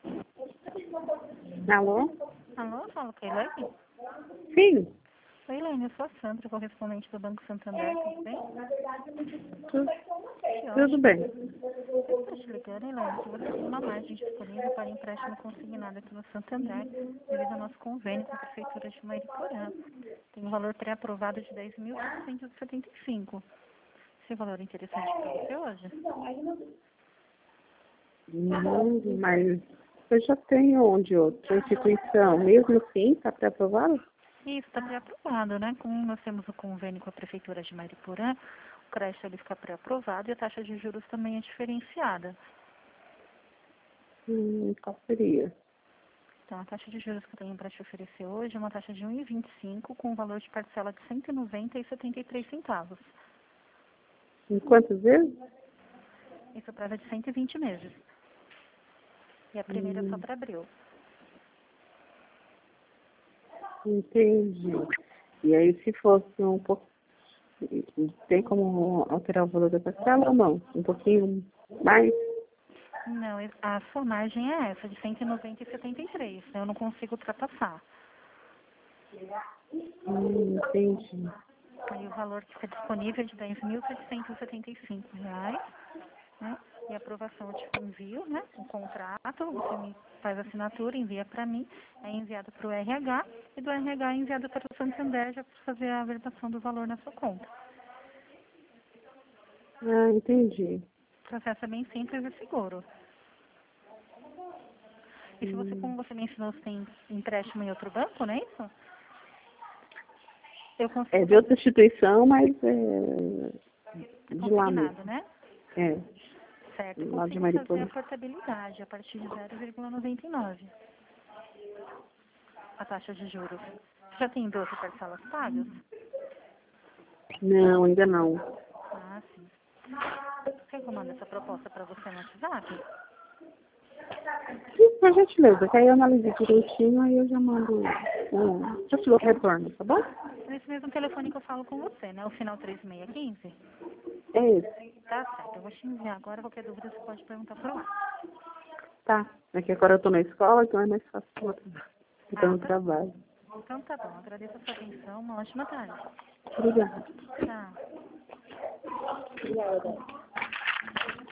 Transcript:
Alô? Alô, fala com a Elaine? Sim. Oi, Elaine, eu sou a Sandra, correspondente do Banco Santander, tudo bem? Tudo bem. Eu estou te ligando, Elaine, que você tem uma margem disponível para empréstimo consignado aqui no Santander, devido ao nosso convênio com a Prefeitura de Mariporã. Tem um valor pré-aprovado de 10.775. Esse valor é interessante para você hoje? Não, mas eu já tenho onde outra instituição. Mesmo assim, está pré-aprovado? Isso, está pré-aprovado, né? Como nós temos o convênio com a Prefeitura de Mariporã, o crédito ele fica pré-aprovado e a taxa de juros também é diferenciada. Qual seria? Então, a taxa de juros que eu tenho para te oferecer hoje é uma taxa de 1,25 com um valor de parcela de R$ 190,73. Em quantas vezes? Isso prazo de 120 meses. E a primeira é só para abril. Entendi. E aí, se fosse um pouco... Tem como alterar o valor da parcela ou não? Um pouquinho mais? Não, a sua margem é essa, de 190,73. Eu não consigo ultrapassar. Entendi. Aí o valor que fica disponível é de R$ 10.775, né? E a aprovação eu te envio, né? Um contrato, você me faz a assinatura, envia para mim, é enviado para o RH, e do RH é enviado para o Santander já para fazer a verbação do valor na sua conta. Ah, entendi. O processo é bem simples e seguro. E se você, como você me ensinou, você tem empréstimo em outro banco, não é isso? Eu consigo É de outra instituição, mas de lá consignado, mesmo. né? É, Certo, eu lá de consigo fazer Mariporã. a portabilidade a partir de 0,99. A taxa de juros. Você já tem 12 parcelas pagas? Não, ainda não. Ah, sim. Quer que eu mande essa proposta para você no WhatsApp? Sim, por gentileza, que aí eu analiso direitinho, aí eu já mando, já te dou retorno, tá bom? Nesse mesmo telefone que eu falo com você, né? O final 3615? É esse. Tá certo, eu vou te enviar agora. Qualquer dúvida você pode perguntar por lá. Tá. É que agora eu tô na escola, então é mais fácil ficar no Tá. trabalho. Então tá bom, agradeço a sua atenção. Uma ótima tarde. Obrigada. Tchau. Obrigada.